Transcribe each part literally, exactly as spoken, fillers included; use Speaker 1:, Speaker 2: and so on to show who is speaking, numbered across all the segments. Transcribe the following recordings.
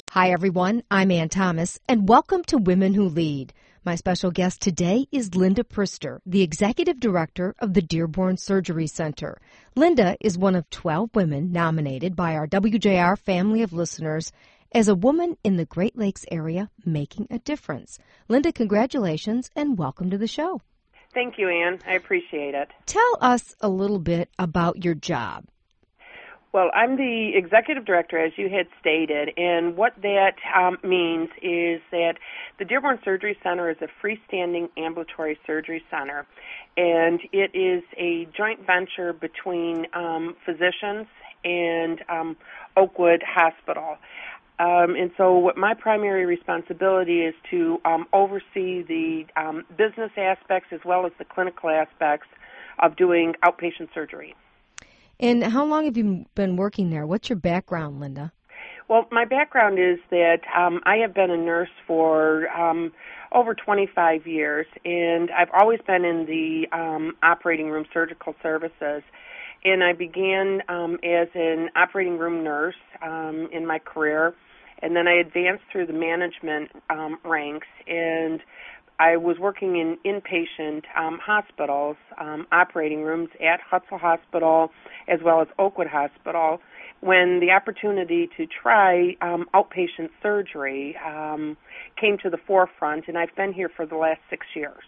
Speaker 1: Hi, everyone. I'm Ann Thomas, and welcome to Women Who Lead. My special guest today is Linda Prister, the Executive Director of the Dearborn Surgery Center. Linda is one of twelve women nominated by our W J R family of listeners as a woman in the Great Lakes area making a difference. Linda, congratulations, and welcome to the show.
Speaker 2: Thank you, Ann. I appreciate it.
Speaker 1: Tell us a little bit about your job.
Speaker 2: Well, I'm the executive director, as you had stated, and what that um, means is that the Dearborn Surgery Center is a freestanding ambulatory surgery center, and it is a joint venture between um, physicians and um, Oakwood Hospital. Um, and so what my primary responsibility is to um, oversee the um, business aspects as well as the clinical aspects of doing outpatient surgery.
Speaker 1: And how long have you been working there? What's your background, Linda?
Speaker 2: Well, my background is that um, I have been a nurse for um, over twenty-five years, and I've always been in the um, operating room surgical services. And I began um, as an operating room nurse um, in my career, and then I advanced through the management um, ranks, and I was working in inpatient um, hospitals, um, operating rooms at Hutzel Hospital as well as Oakwood Hospital when the opportunity to try um, outpatient surgery um, came to the forefront, and I've been here for the last six years.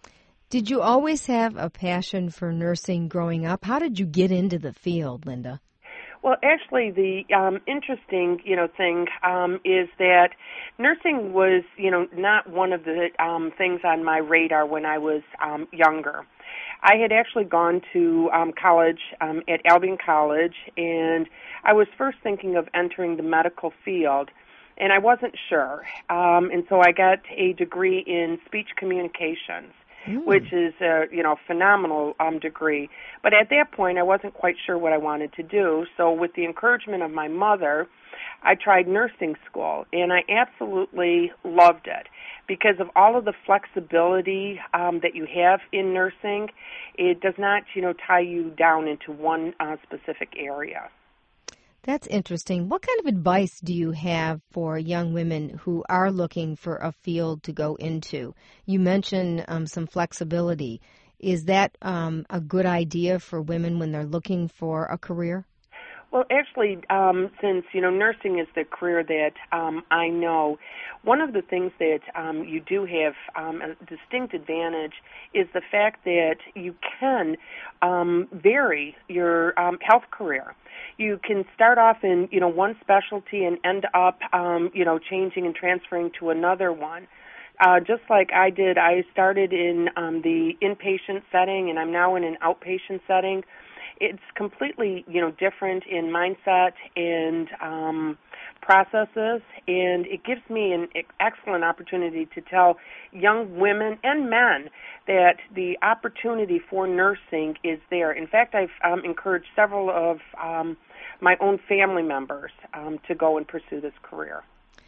Speaker 1: Did you always have a passion for nursing growing up? How did you get into the field, Linda?
Speaker 2: Well, actually, the um, interesting, you know, thing um, is that nursing was, you know, not one of the um, things on my radar when I was um, younger. I had actually gone to um, college um, at Albion College, and I was first thinking of entering the medical field, and I wasn't sure. Um, and so I got a degree in speech communications. Mm. Which is a you know phenomenal um, degree. But at that point, I wasn't quite sure what I wanted to do. So with the encouragement of my mother, I tried nursing school, and I absolutely loved it because of all of the flexibility um, that you have in nursing. It does not you know tie you down into one uh, specific area.
Speaker 1: That's interesting. What kind of advice do you have for young women who are looking for a field to go into? You mentioned um, some flexibility. Is that um, a good idea for women when they're looking for a career?
Speaker 2: Well, actually, um, since, you know, nursing is the career that um, I know, one of the things that um, you do have um, a distinct advantage is the fact that you can um, vary your um, health career. You can start off in, you know, one specialty and end up, um, you know, changing and transferring to another one. Uh, just like I did, I started in um, the inpatient setting, and I'm now in an outpatient setting. It's completely, you know, different in mindset and um, processes, and it gives me an excellent opportunity to tell young women and men that the opportunity for nursing is there. In fact, I've um, encouraged several of um, my own family members um, to go and pursue this career.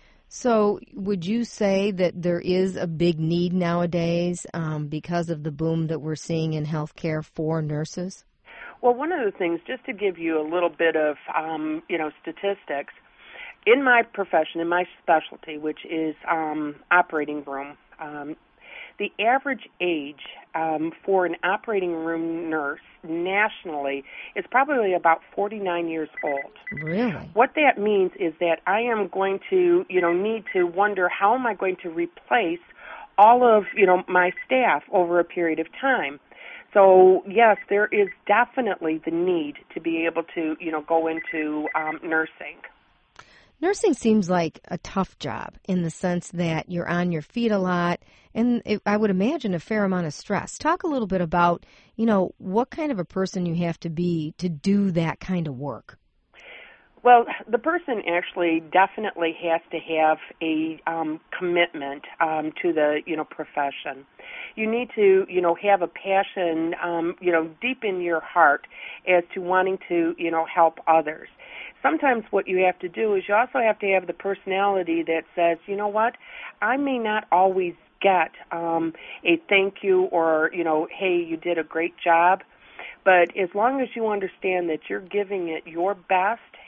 Speaker 1: So would you say that there is a big need nowadays um, because of the boom that we're seeing in healthcare for nurses?
Speaker 2: Well, one of the things, just to give you a little bit of, um, you know, statistics, in my profession, in my specialty, which is um, operating room, um, the average age um, for an operating room nurse nationally is probably about forty-nine years old.
Speaker 1: Really?
Speaker 2: What that means is that I am going to, you know, need to wonder how am I going to replace all of, you know, my staff over a period of time. So, yes, there is definitely the need to be able to, you know, go into um, nursing.
Speaker 1: Nursing seems like a tough job in the sense that you're on your feet a lot, and it, I would imagine a fair amount of stress. Talk a little bit about, you know, what kind of a person you have to be to do that kind of work.
Speaker 2: Well, the person actually definitely has to have a um, commitment um, to the, you know, profession. You need to, you know, have a passion, um, you know, deep in your heart as to wanting to, you know, help others. Sometimes what you have to do is you also have to have the personality that says, you know what, I may not always get um, a thank you or, you know, hey, you did a great job. But as long as you understand that you're giving it your best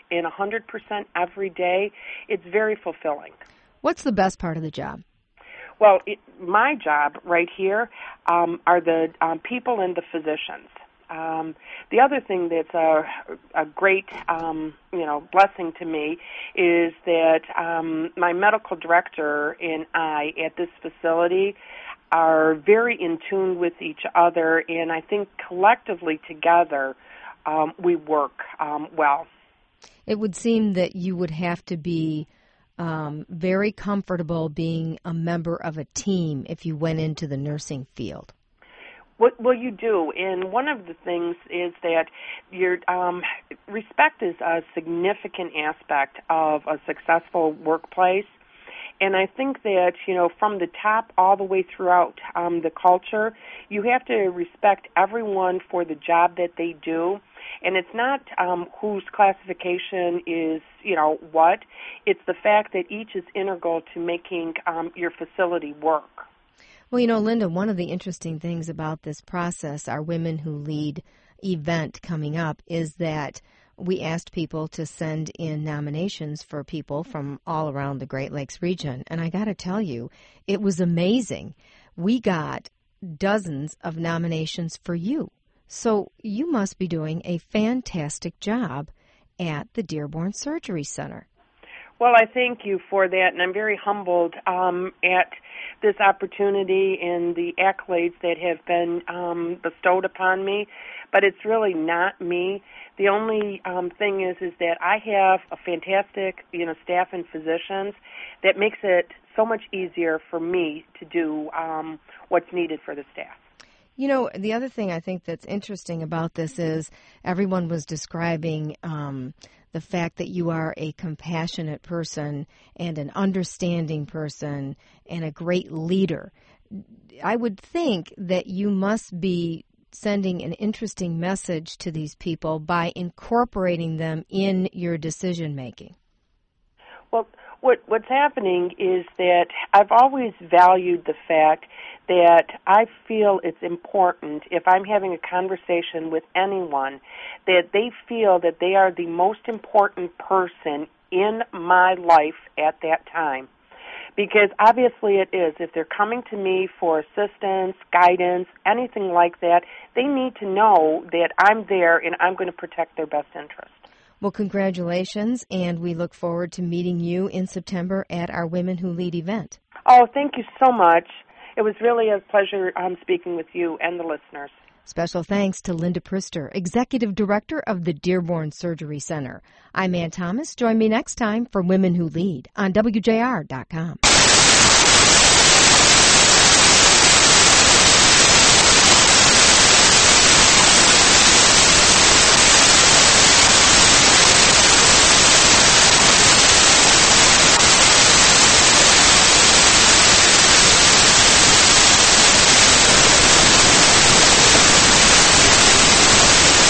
Speaker 2: and one hundred percent every day, it's very fulfilling.
Speaker 1: What's the best part of the job?
Speaker 2: Well, it, my job right here um, are the um, people and the physicians. Um, the other thing that's a, a great, um, you know, blessing to me is that um, my medical director and I at this facility are very in tune with each other, and I think collectively together um, we work um, well.
Speaker 1: It would seem that you would have to be um, very comfortable being a member of a team if you went into the nursing field.
Speaker 2: Well, you do, and one of the things is that your um, respect is a significant aspect of a successful workplace, and I think that, you know, from the top all the way throughout um, the culture, you have to respect everyone for the job that they do, and it's not um, whose classification is, you know, what. It's the fact that each is integral to making um, your facility work.
Speaker 1: Well, you know, Linda, one of the interesting things about this process, our Women Who Lead event coming up, is that we asked people to send in nominations for people from all around the Great Lakes region. And I got to tell you, it was amazing. We got dozens of nominations for you. So you must be doing a fantastic job at the Dearborn Surgery Center.
Speaker 2: Well, I thank you for that, and I'm very humbled um, at this opportunity and the accolades that have been um, bestowed upon me. But it's really not me. The only um, thing is, is that I have a fantastic, you know, staff and physicians that makes it so much easier for me to do um, what's needed for the staff.
Speaker 1: You know, the other thing I think that's interesting about this is everyone was describing um, the fact that you are a compassionate person and an understanding person and a great leader. I would think that you must be sending an interesting message to these people by incorporating them in your decision making.
Speaker 2: Well, what what's happening is that I've always valued the fact that I feel it's important, if I'm having a conversation with anyone, that they feel that they are the most important person in my life at that time. Because obviously it is. If they're coming to me for assistance, guidance, anything like that, they need to know that I'm there and I'm going to protect their best interest.
Speaker 1: Well, congratulations, and we look forward to meeting you in September at our Women Who Lead event.
Speaker 2: Oh, thank you so much. It was really a pleasure um, speaking with you and the listeners.
Speaker 1: Special thanks to Linda Prister, Executive Director of the Dearborn Surgery Center. I'm Ann Thomas. Join me next time for Women Who Lead on W J R dot com.